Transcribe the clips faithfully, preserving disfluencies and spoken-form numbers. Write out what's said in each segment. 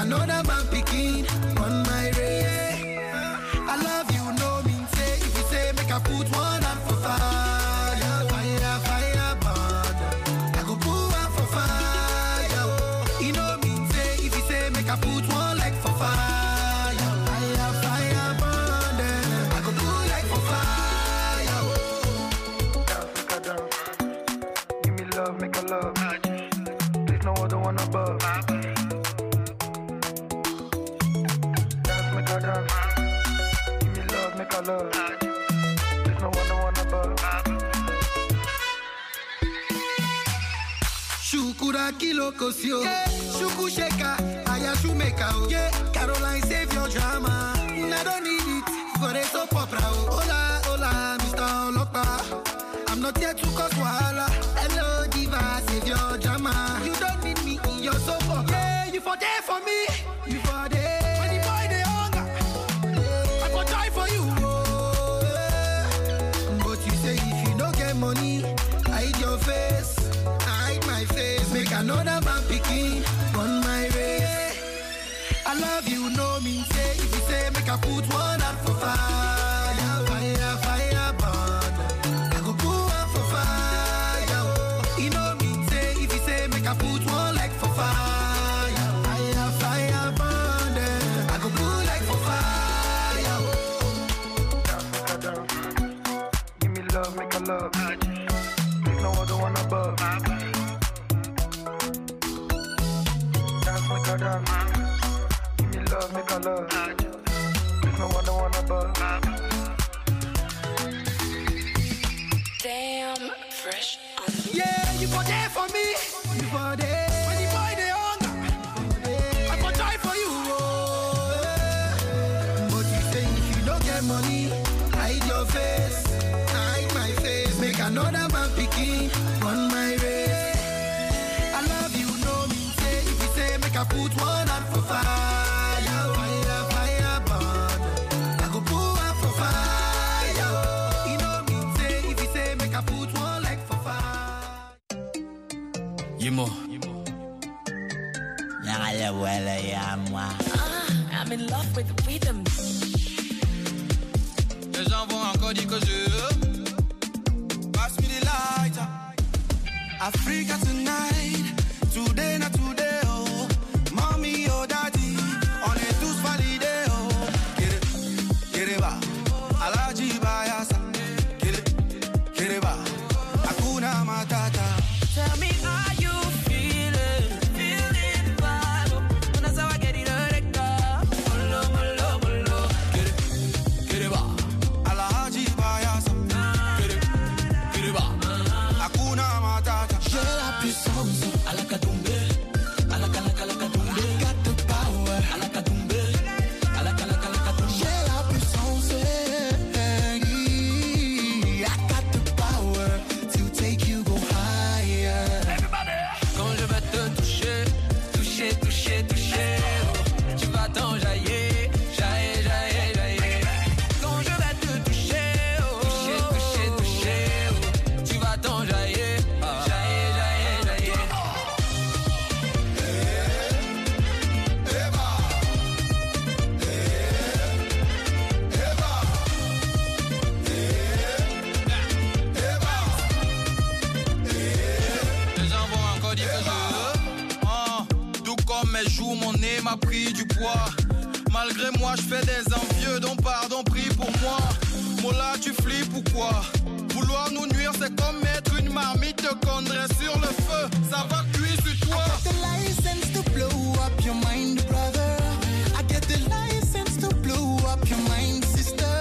another man picking on my race. I love you, no mean say. If you say make I put one hand for fire, fire, fire, burn. I go put one for fire. You know mean say. If you say make I put one leg for fire, fire, fire, burn. I go put leg for fire. Dance, make a dance. Give me love, make a love. There's no other one above. Dance, make a dance. Give me love, make a love. There's no other one above. Shukura kilo kosio, yeah. Shuku sheka, aya shumeka, oh. Yeah. Caroline save your drama. I don't need it for the soap opera. Oh. Hola, hola, Mister Olopa. I'm not here to cause wahala. Hello, diva, save your drama. You don't need me in your soap opera. Yeah, you for there for me. You for there. When the boy they hunger, yeah. I go die for you. Oh, yeah. But you say if you don't get money, hide your face. Hide my face. Make another man picking on my race. I love you, no mean say. If you say make I put one hand for fire, fire, fire, burn. I go put one for fire. You know mean say. If you say make I put one leg for fire, fire, fire, burn. I go put leg for fire. Dance, make a dance. Give me love, make a love. There's no other one above. Dance, make a dance. Give me love, make a love. There's no other one above. Damn, fresh on the Yeah, you for there for me. You for there. When the boy they hunger, I for die for you. Oh, yeah. But you say if you don't get money, hide your face. Hide my face. Make another man picking on my race. I love you, no mean say. If you say make I put one hand for fire, fire, fire, burn. I go put one for fire. You know mean say. If you say make I put one leg for fire. Yemo. Ah, I'm in love with the rhythm. Les gens vont encore dire que je pass me the light. Africa tonight, today not today, oh. Mommy, oh daddy, on est tous validés, oh. Kere, kereba, Alaji Bayasa. Kere, kereba, Hakuna Matata. Tell me how you feeling, feeling vibe. Una sawa get it recta. Molo, molo, molo. Kere, kereba, Alaji Bayasa. kere, kereba. Hakuna Matata. J'ai la puissance à la Katumbe, à la Kalaka la Katumbe. I got the power. À la Katumbe, à la Kalaka la Katumbe. J'ai la puissance. eh, I got the power to take you go higher. Quand je vais te toucher, toucher, toucher, toucher, oh, tu vas t'enjailler, jaillir, jaillir, jaillir. Quand je vais te toucher, oh, toucher, toucher, toucher, oh, tu vas t'enjailler, jaillir, jaillir, jaillir. Les gens vont encore dire que je ah, tout comme mes joues, mon nez m'a pris du poids. Malgré moi, je fais des envieux, donc pardon, prie pour moi. Mola, tu flippes ou quoi? Vouloir nous nuire, c'est comme mettre une marmite de condré sur le feu. Ça va cuire sur toi. I get the license to blow up your mind, brother. I get the license to blow up your mind, sister.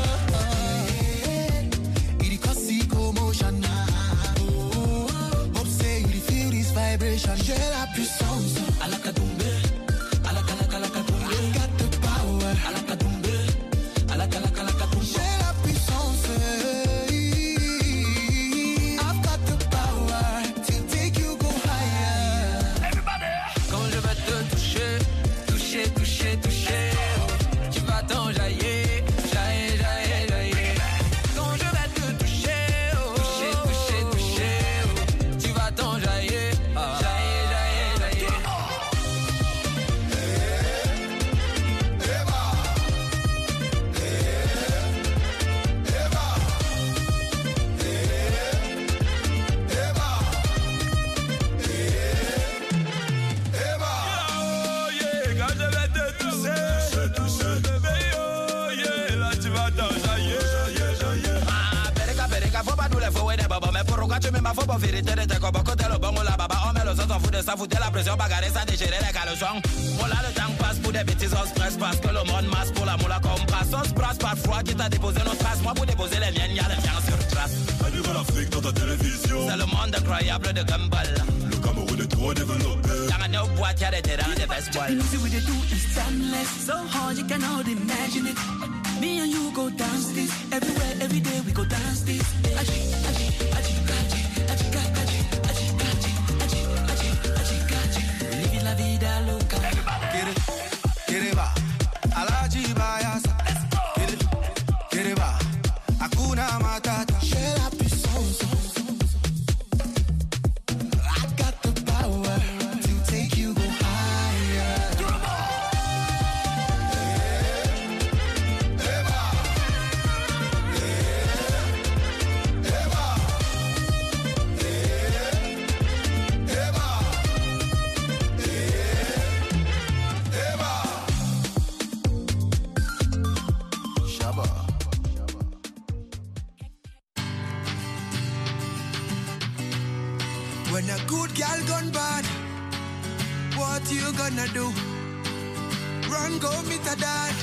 It cause commotion. Hope say you feel this vibration. J'ai la puissance. À la Katumbe, à la Kalaka la Katumbe. I got the power. À la Katumbe, à la Kalaka la Katumbe. J'ai la puissance. I've got the power to take you go higher. Quand je vais te toucher, toucher, toucher, toucher, oh, tu vas t'enjailler, jaillir, jaillir, jaillir. Quand je vais te toucher, oh, toucher, toucher, toucher, oh, tu vas t'enjailler, jaillir, jaillir, la faut pas nous les fouets des babas. Mais pourquoi tu mets ma faute pour vérité de tes copains? Côté le bon ou la baba, on met le autres en fout de ça, foutre la pression, bagarrer ça, déchirer les caleçons. Voilà le temps passe pour des bêtises, on stress parce que le monde masse pour la moula comme passe. On se brasse parfois qui t'a déposé nos traces. Moi pour déposer les miennes, y'a les miens sur trace. Un nouvel Afrique dans ta télévision. C'est le monde incroyable de Gumball. Le Cameroun est trop développé. Y'a un autre boîte, y'a des terrains, des baseballs. The music we dey do is timeless, so hard you cannot imagine it. Me and you go dance this, everywhere, every day we go dance this. Aji, aji, aji, aji, aji, aji, aji, aji, aji, aji, aji, aji. Living la vida loca. Get it, get it ba, Alaji Bayasa. Get it, get it ba, Hakuna Matata. J'ai la puissance. I got the power to take you go higher. When a good girl gone bad, what you gonna do? Run, go meet a dad.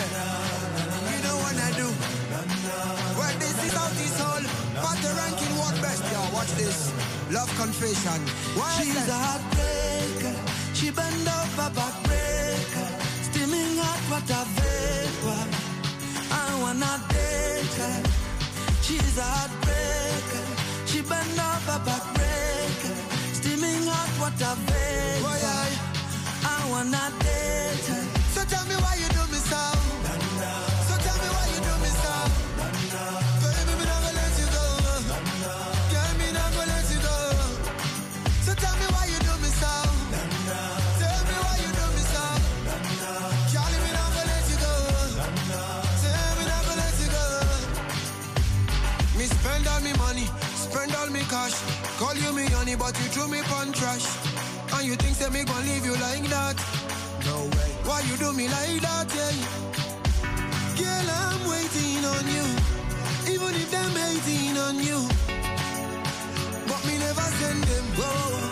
You know what I do. Well, this is out this hole. But the ranking what best, yo. Watch this. Love confession. Why She's a heartbreaker, she bend over backbreaker, steaming hot water vapor. I wanna date her. She's a heartbreaker, she bend over backbreaker, steaming hot water vapor. Why I? I wanna date her. So tell me why you do me so. So tell me why you do me so. Baby, me not gonna let you go. Girl, me not gonna let you go. So tell me why you do me so. Tell me why you do me so. Charlie, me not gonna let you go. Tell me not gonna let you go. Me spend all me money, spend all me cash. Call you me honey, but you threw me pon trash. And you think say me gon' leave you like that? No way. Why you do me like that, yeah? Girl, I'm waiting on you, even if them hating on you. But me never send them go.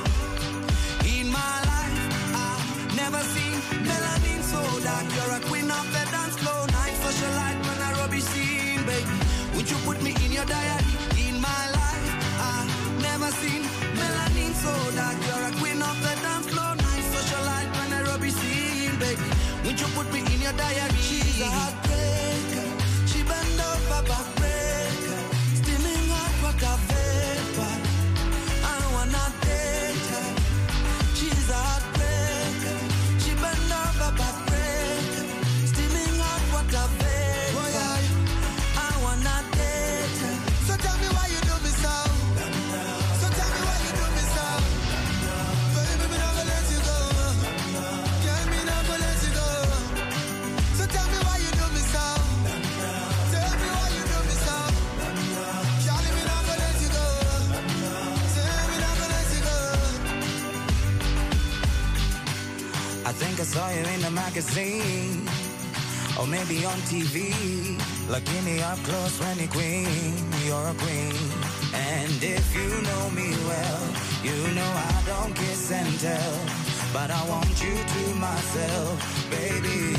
In my life, I've never seen melanin so dark. You're a queen of the dance floor, night socialite when I rubbish scene, baby. Would you put me in your diary? In my life, I've never seen melanin so dark. You're a queen of the dance floor, night socialite when I rubbish scene, baby. Would you put me in your diary? She's a heartbreaker, she bend over backbreaker, steaming hot water vapor. I wanna date her. She's a heartbreaker, she bend over backbreaker, steaming hot water vapor. Why I? I wanna date her. So tell me why you do me so. So tell me why you do me so. Baby, me not gonna let you go. Girl, me not gonna let you go. So tell me why you do me so. Tell me why you do me so. Charlie, me not gonna let you go. Tell me not gonna let you go. I think I saw you in the magazine, or maybe on T V. Looking me up close when you're queen, you're a queen. And if you know me well, you know I don't kiss and tell, but I want you to myself, baby.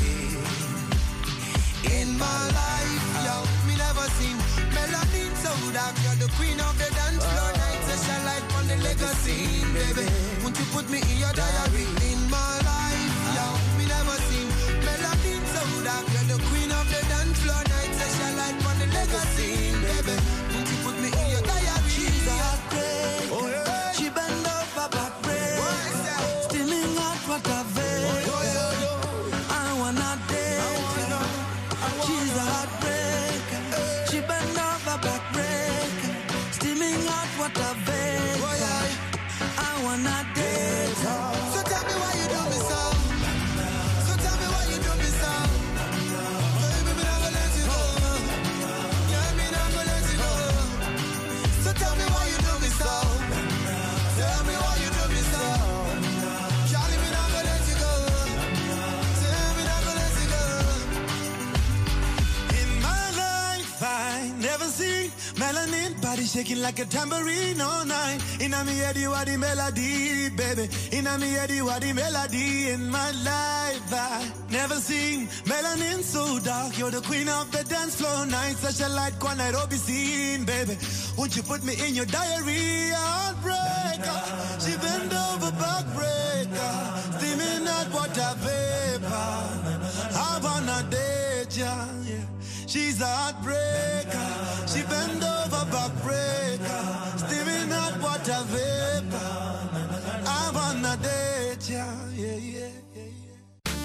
In my life, yo, me never seen melanin so dark. You're the queen of the dance floor, night session light on the legacy, baby. Won't you put me in your diary? In my life, yo, me never seen melanin so dark. You're the queen of the dance floor, night session light on the legacy, baby. Won't you put me in your diary? She's a heartbreaker, oh, yeah. She bend over backbreaker, steaming hot water vapor. Oh, yeah, yeah. I wanna date her. She's a heartbreaker, she bend over backbreaker, steaming hot water vapor. Oh, yeah. I wanna date her. So tell me why you do me so. So tell me why you do me so. Baby, me not gonna let you go. Yeah, me not gonna let you go. So tell me why you do me so. Tell me why you do me so. Charlie, me not gonna let you go. Tell me not gonna let you go. In my life, I never see Melanin body shaking like a tambourine all night. Inna me head you are the melody, baby. Inna me head you are the melody in my life. I never seen melanin so dark. You're the queen of the dance floor night. Such a light one Nairobi scene, baby. Won't you put me in your diary? Heartbreaker, she bend over backbreaker, steaming hot water vapor. I wanna date ya, yeah. She's a heartbreaker, she bend over backbreaker, steaming hot water vapor. I wanna date ya, yeah, yeah, yeah, yeah.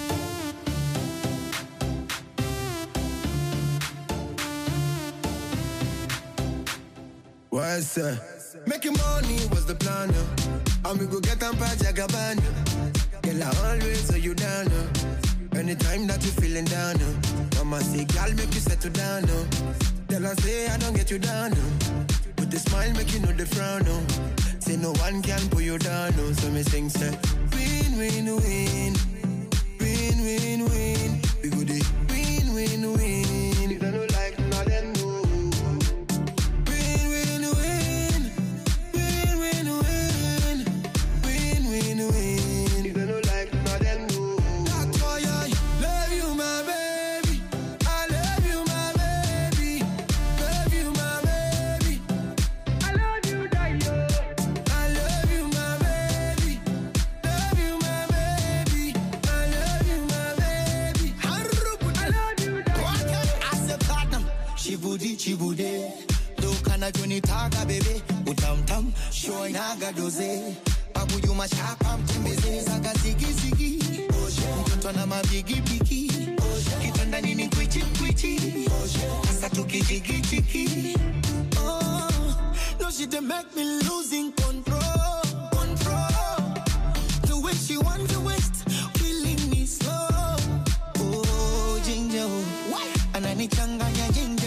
What's that? Making money was the plan, uh. And we go get them by Jagaban. Girl, I always hold you down, uh. Anytime that you feeling down, uh. Mama say, girl, make you settle down, uh. Tell her, say, I don't get you down, uh. With the smile, make you know the frown, uh. Say, no one can pull you down, uh. So me sing, say, win, win, win. Win, win, win. We go the win, win, win. If I don't like nothing, no. Chibude, do kana joni taga bebe, utam tam, show naga doze, babu you ma chapa mtembeze, zaga zigi zigi, mtoto na mabigi bigi, kitanda nini kwichi kwichi, asa tuki jigi jigi. Oh, no she dey make me losing control, control. The way she want to waste, killing me slow. Oh, ginger, anani changanya ginger.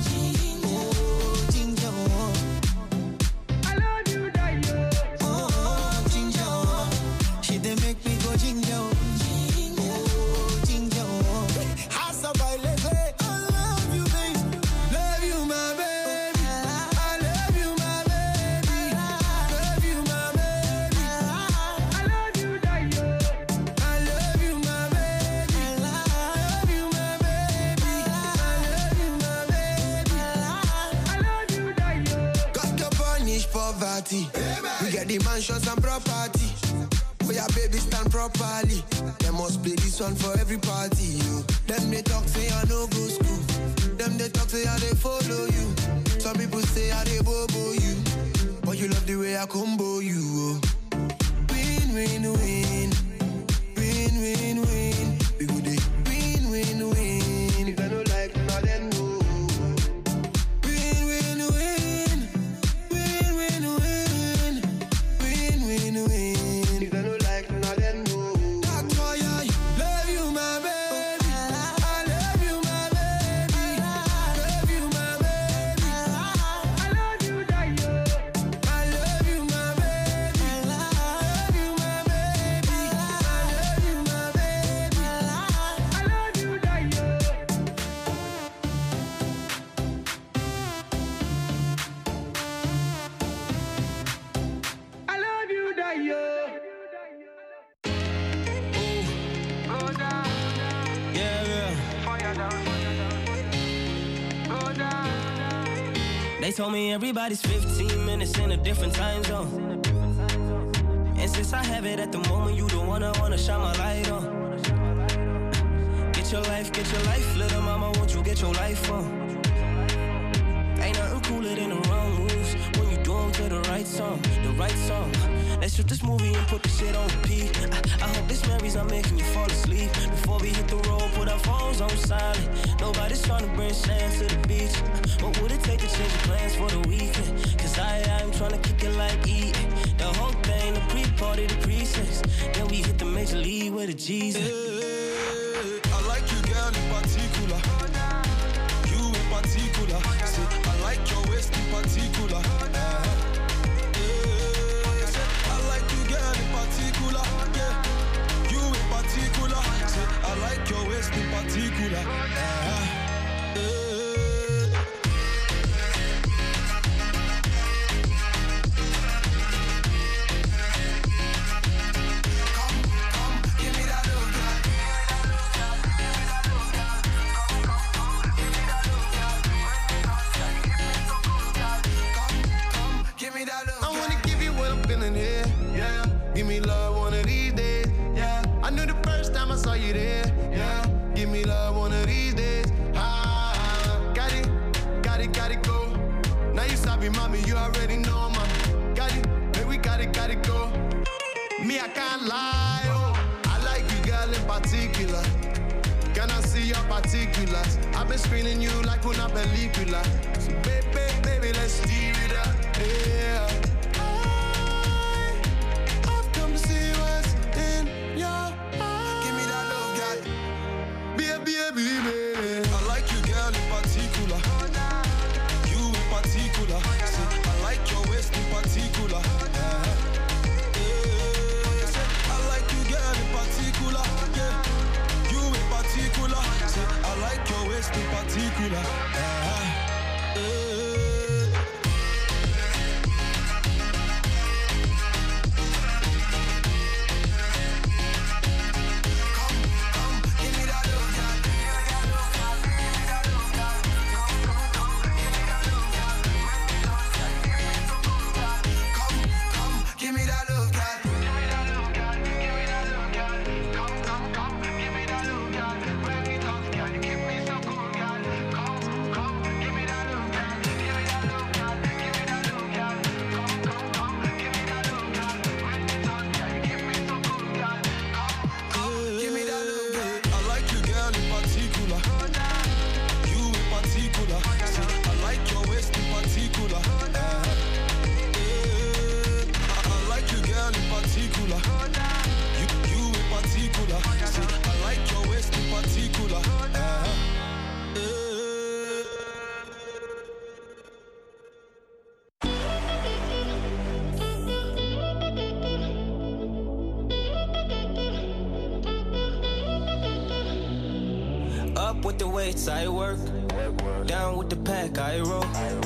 We get the mansions and property. For your baby stand properly. They must play this one for every party. You. Them they talk say I no go school. Them they talk say I they follow you. Some people say I they bobo you. But you love the way I combo you. Oh. Win, win, win. Win, win, win. We go dey win, win, win. If I don't like nothing, no. They told me everybody's fifteen minutes in a different time zone. And since I have it at the moment, you don't wanna wanna shine my light on. Get your life, get your life, little mama, won't you get your life on? Ain't nothing cooler than the wrong moves when you do them to the right song, the right song. Let's shoot this movie and put the shit on repeat. I, I hope this memories are making you fall asleep. Before we hit the road, put our phones on silent. Nobody's trying to bring sand to the beach. What would it take to change your plans for the weekend? Cause I, I'm trying to kick it like E. The whole thing, the pre-party, the pre-sex. Then we hit the major league with the G's. Hey, I like you, girl, in particular. You in particular. See, I like your waist in particular. Uh, yeah, I like you, girl, in particular. Yeah, you in particular. See, I like your waist in particular. Uh, yeah. mommy, you already know, mama. Got it, baby, we got it, got it, go. Me, I can't lie, oh. I like you, girl, in particular. Can I see your particulars? I've been screening you like una película. So baby, baby, let's steer it up, yeah. I've come to see what's in your eyes. Give me that love, girl. Baby, baby, baby. I like you, girl, in particular. You in particular. See, I like your waist in particular. Uh-huh. Yeah. See, I like you, girl, in particular. Yeah. You in particular. See, I like your waist in particular. Uh-huh. Yeah. I work, down with the pack, I roll.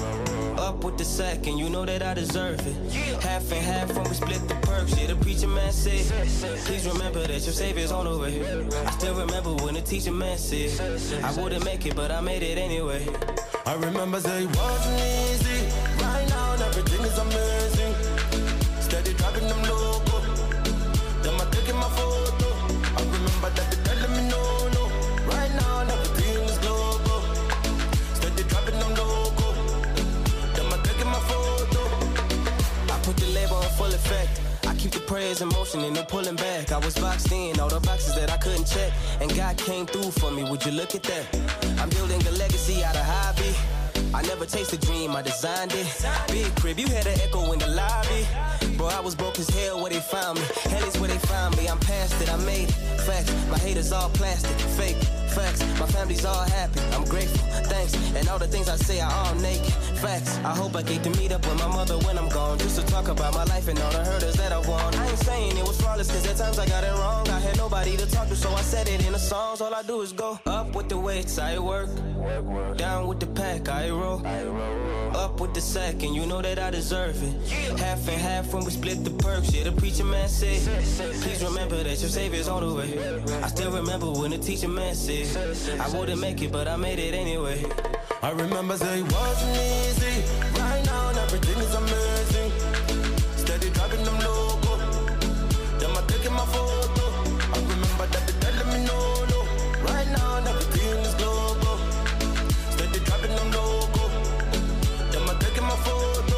Up with the sack, and you know that I deserve it. Half and half when we split the perks. Yeah, the preacher man said, please remember that your savior's on the way. I still remember when the teacher man said, I wouldn't make it, but I made it anyway. I remember say it wasn't easy. Right now, everything is amazing. Steady dropping them logo. Them I taking my photo. I remember that they telling me no, no. Right now, everything is global. Steady dropping them logo. Them I taking my photo. I put the label on full effect. I keep the prayers in motion and no pulling back. I was boxed in, all the boxes that I couldn't check. And God came through for me, would you look at that? I'm building a legacy out of hobby. I never chased a dream, I designed it. Big crib, you had an echo in the lobby. Bro, I was broke as hell where they found me. Hell is where they found me, I'm past it, I made it. Facts, my haters all plastic, fake. Facts, my family's all happy, I'm grateful, thanks. And all the things I say are all naked. Facts, I hope I get to meet up with my mother when I'm gone. Just to talk about my life and all the hurdles that I won. I ain't saying it was flawless, cause at times I got it wrong. I had nobody to talk to, so I said it in the songs. All I do is go up with the weights, I work. Down with the pack, I roll. Up with the sack, and you know that I deserve it. Half and half when we split the perks. Yeah, the preacher man said, please remember that your savior's on the way. I still remember when the teacher man said, I wouldn't make it, but I made it anyway. I remember say it wasn't easy. Right now, everything is amazing. Steady dropping them logo. Them I taking my photo. I remember that they telling me no, no. Right now, everything is global. Steady dropping them logo. Them I taking my photo.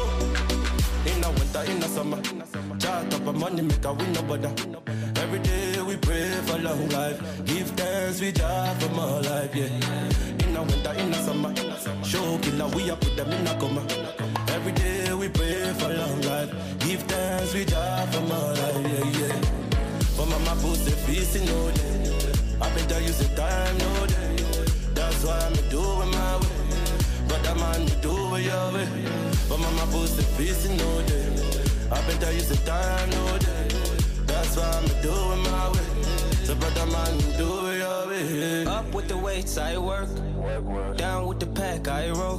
In the winter, in the summer. Chart up a money, make a win no bother. Every day we pray for long life. Give thanks we job for more life, yeah. In the winter, in the summer. Show killer, we a put them in a coma. Every day we pray for long life. Give thanks we job for more life, yeah, yeah. For mama pussy feasting no day. I better use the time no day. That's why I'm doing my way. Brother man, you do it your way. For mama pussy feasting no day. I better use the time no day. That's why I'm doing my way. So brother man, do it your way. Up with the weights, I work. Down with the pack, I roll.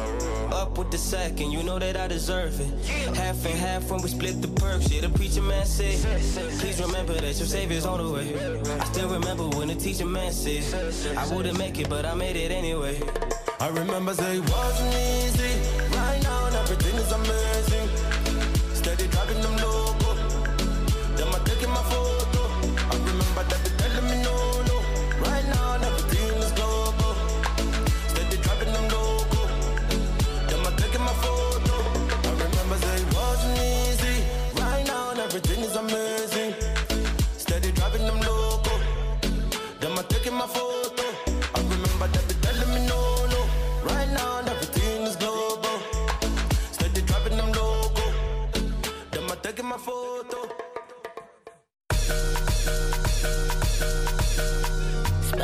Up with the sack, and you know that I deserve it. Half and half when we split the perks. Yeah, the preacher man said, please remember that your savior's on the way. I still remember when the teacher man said, I wouldn't make it, but I made it anyway. I remember say it wasn't easy. Right now, everything is amazing. Steady dropping them logo. Them I taking my photo. I remember that they telling me no, no. Right now, everything is global. Steady dropping them logo. Them I taking my photo.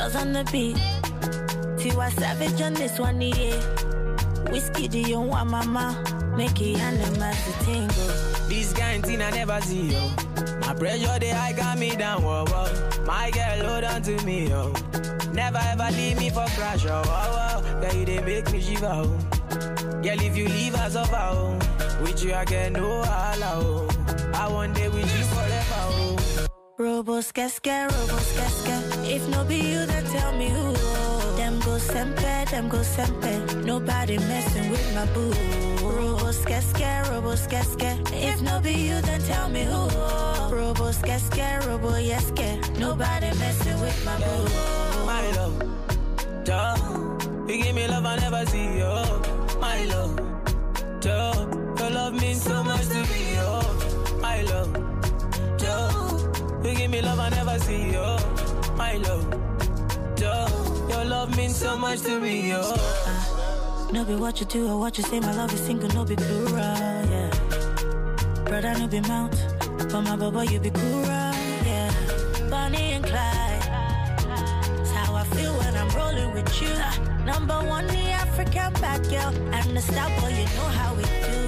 girls on the beat. Tiwa Savage on this one, yeah. Whiskey, do you want mama? Make it animals to tingle. This kind thing I never see, yo. My pressure, the high got me down, whoa, whoa. My girl, hold on to me, yo. Never ever leave me for crash, oh, whoa, whoa. Girl, you they make me shiver, oh. Girl, if you leave us over, oh. With you, I get no allow, oh. I one day with you forever, oh. Robos, casca, robos, casca. If no be you, then tell me who. Them go sempe, them go sempe. Nobody messing with my boo. Robos, casca, robos, casca. If no be you, then tell me who. Robos, casca, robo, yes, nobody messing with my boo. My love, duh. You give me love I never see, yo. My love, duh. Your love means so much to me, yo. My love, duh. You give me love I never see, yo. My love, duh. Your love means so much to me, yo. Uh, no be what you do or what you say, my love is single, no be plural, yeah. Brother, no be mount, but my baba, you be cool, yeah. Bonnie and Clyde, that's how I feel when I'm rolling with you. Uh, number one, the African bad girl, and the star boy, you know how we do.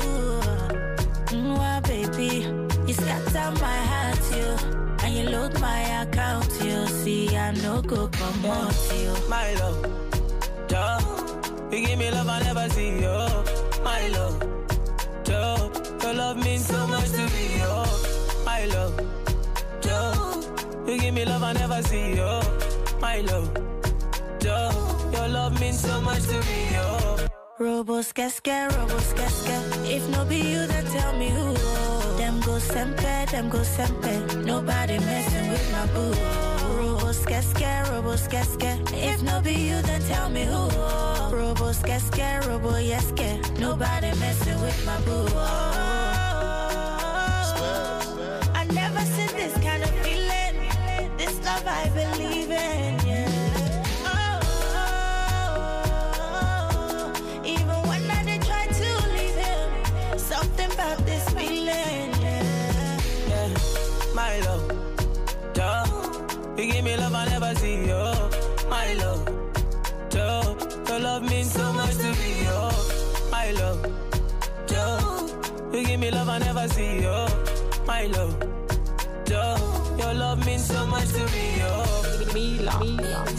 Mm, well, baby, you scatter my heart, you. And you load my account, you see, I no go come out, you. My love, duh. You give me love I never see, yo. My love, duh. Your love means so much to me, yo. My love, duh. You give me love I never see, yo. My love, duh. Your love means so much to me, yo. Robos, casca, robos, casca. If no be you, then tell me who. Them go sempe, them go sempe. Nobody messing with my boo. Robos, casca, robos, casca. If no be you, then tell me who. Robos, casca, robo, yes, nobody messing with my boo. I never seen this kind of feeling. This love I believe in, yeah. Something about this feeling, yeah. Yeah, my love, duh. You give me love I never see, yo. My love, duh. Your love means so much to me, yo. My love, duh. You give me love I never see, yo. My love, duh. Your love means so much to me, yo. Me love, me love.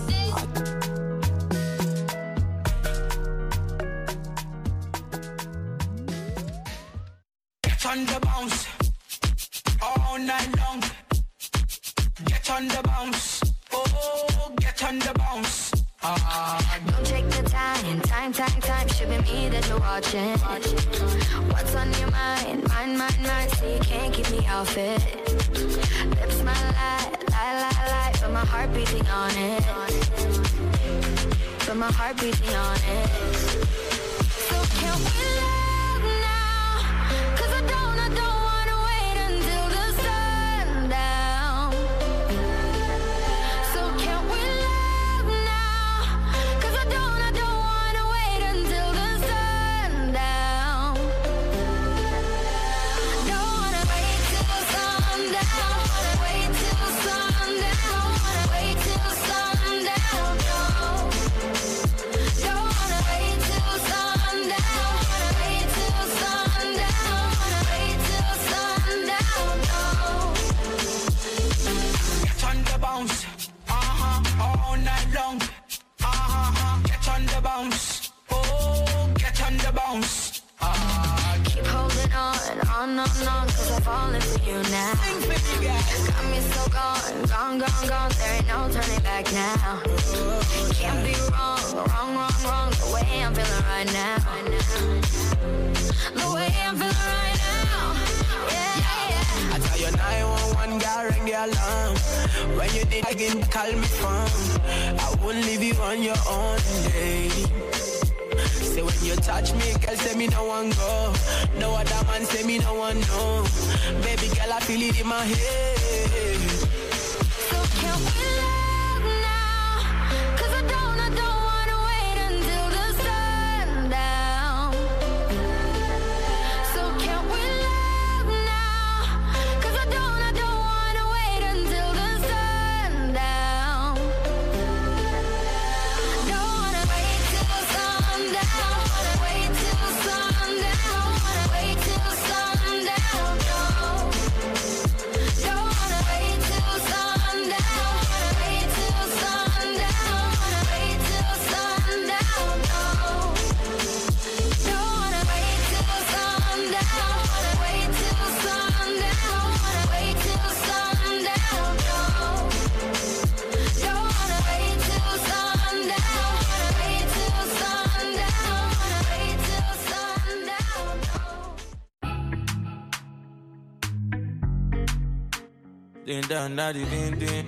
On the bounce all night long. Get on the bounce, oh, get on the bounce. Ah, don't check the time, time, time, time. Should be me that you're watching. What's on your mind, mind, mind, mind? So you can't keep me off it. Lips my lie, lie, lie, lie. But my heart beating on it. But my heart beating on it. So can we love now? Cause I don't, I don't wanna wait until the sundown. So can we love now? Cause I don't, I don't wanna wait until the sundown. Don't wanna wait till sundown. Wanna wait till sundown. Wanna wait till sundown. No. Don't wanna wait till sundown. Wanna wait till sundown. Wanna wait till sundown. No. get on the bounce, uh-huh, all night long. Uh-huh, get on the bounce, oh, get on the bounce. Ah, Keep holding on, on, on, on, cause I'm falling for you now. Got me so gone, gone, gone, gone. There ain't no turning back now. Can't be wrong, wrong, wrong, wrong. The way I'm feeling right now. The way I'm feeling right now. Yeah, yeah. I tell you nine one one, girl, ring the alarm. When you did again, call me phone. I won't leave you on your own day. Say when you touch me, girl, say me no one go. No other man say me no one know. Baby girl, I feel it in my head. So can we love now? Cause I don't, I don't wanna wait until the sundown. So can we love now? Cause I don't, I don't wanna wait until the sundown. Ding dong, daddy, ding ding.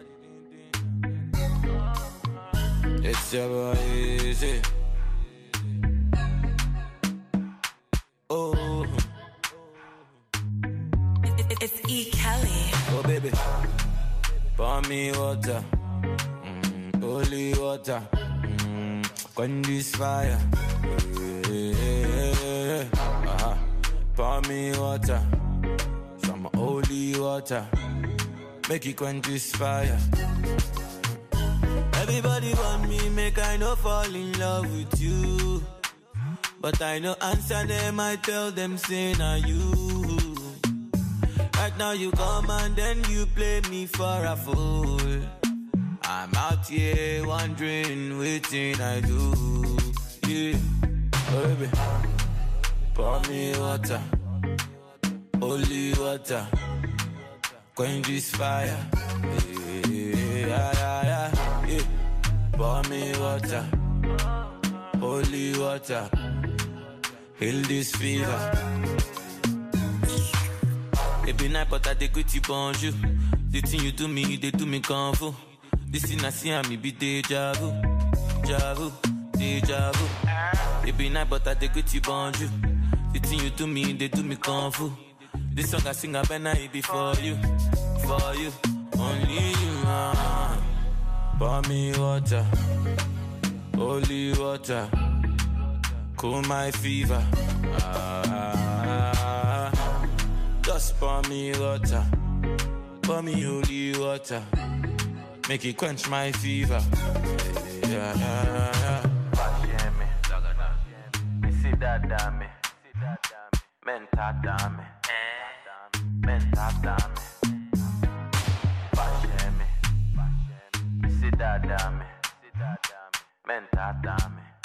It's your boy Easy. Oh, it, it's E. Kelly. Oh baby, pour me water, mm, holy water, mm, quench this fire. Yeah, yeah, yeah. Uh-huh. Pour me water, some holy water, make it quench this fire. Everybody want me, make I no fall in love with you. But I no answer them, I tell them, say, nah you. Right now you come and then you play me for a fool. I'm out here wondering, waiting I do. Yeah, oh, baby, pour me water, holy water, quench this fire. Yeah, yeah, yeah, yeah, yeah. Pour me water, holy water, heal this fever. Every night but I take with you bonjour. The thing you do me, they do me kung fu. This thing I see and me be deja vu, deja vu, deja vu. Every night but I take with you bonjour. The thing you do me, they do me kung fu. This song I sing I better it be for you, for you, only you. Uh. Pour me water, holy water, cool my fever. Ah, just pour me water, pour me holy water, make it quench my fever. Yeah, yeah, yeah. Me see that damn me, men talk damn me, men talk damn me. See that damn me, men talk damn me.